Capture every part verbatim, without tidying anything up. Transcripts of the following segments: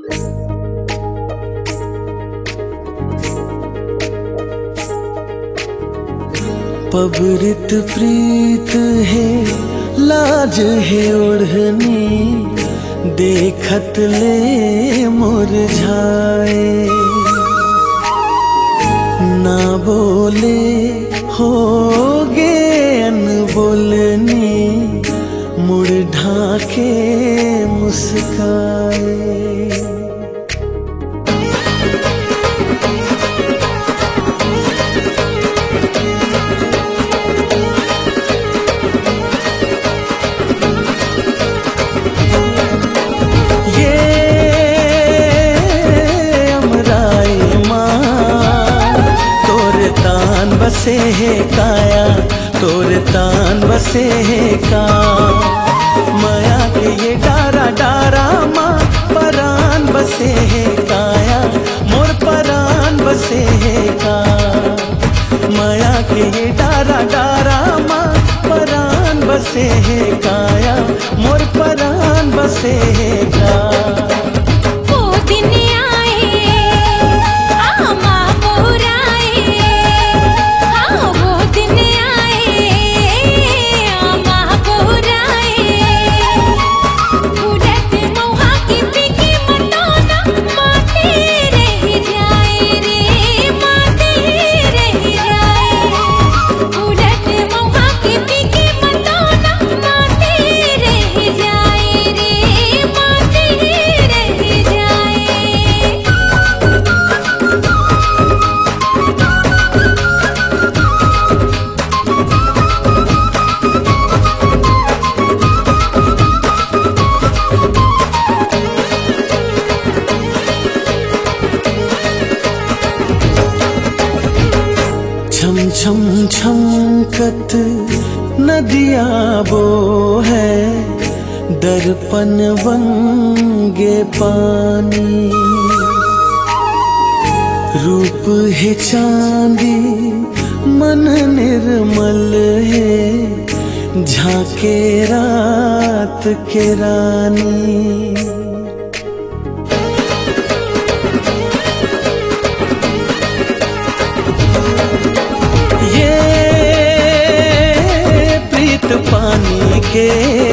पबरित प्रीत है लाज है ओढ़नी, देखत ले मुरझाए। ना बोले होगे अनबोलनी, मुड़ ढाके मुस्काए। बसे है काया तोर तान बसे है का, माया के ये डारा डारा माँ परान बसे है काया, मोर परान बसे है का। माया के ये डारा डारा माँ परान बसे है काया, मोर परान बसे है का। छम छम छमकत नदिया बो है, दर्पण बंगे पानी। रूप है चांदी मन निर्मल है, झाके रात के रानी। पानी के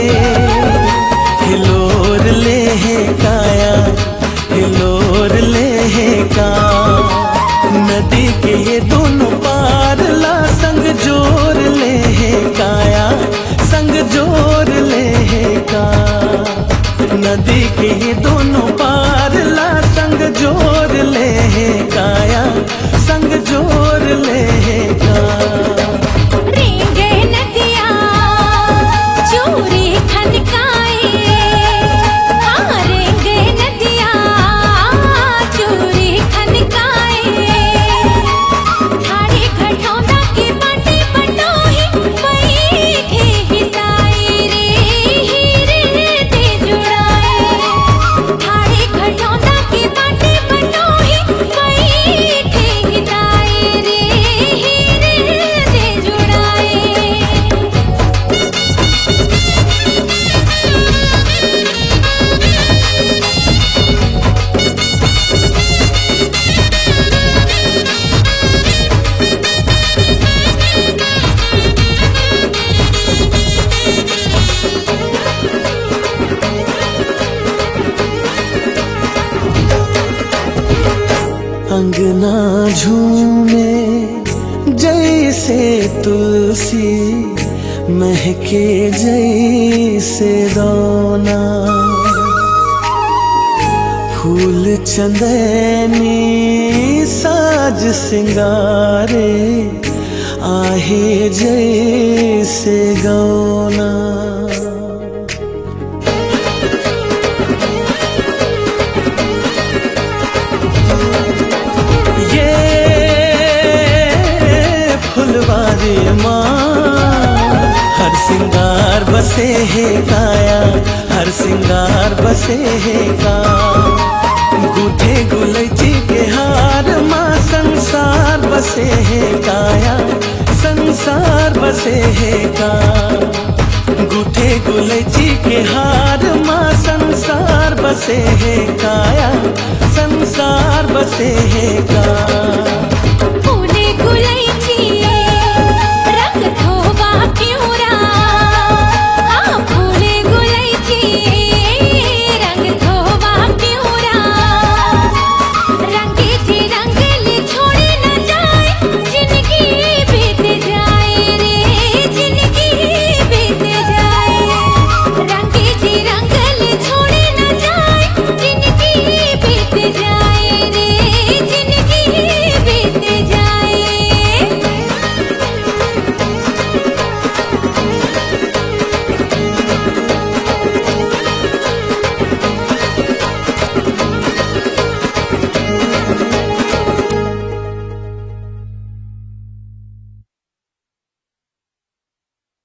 हिलोर ले है काया, हिलोर ले है का। नदी के ये दोनों पार ला संग जोर ले है काया, संग जोर ले है का। नदी के ये दोनों पार ला संग जोर ले है काया, संग जोर ले है का। अंगना झूमे जैसे तुलसी, महके जैसे दाना। फूल चंदनी साज सिंगारे, आहे जैसे गौना। फुलवारी माँ हर सिंगार बसे है काया, हर सिंगार बसे है का। गूठे गुलैची के हार माँ संसार बसे है काया, संसार बसे है का। गूठे गुलैची के हार माँ संसार बसे है काया, है का।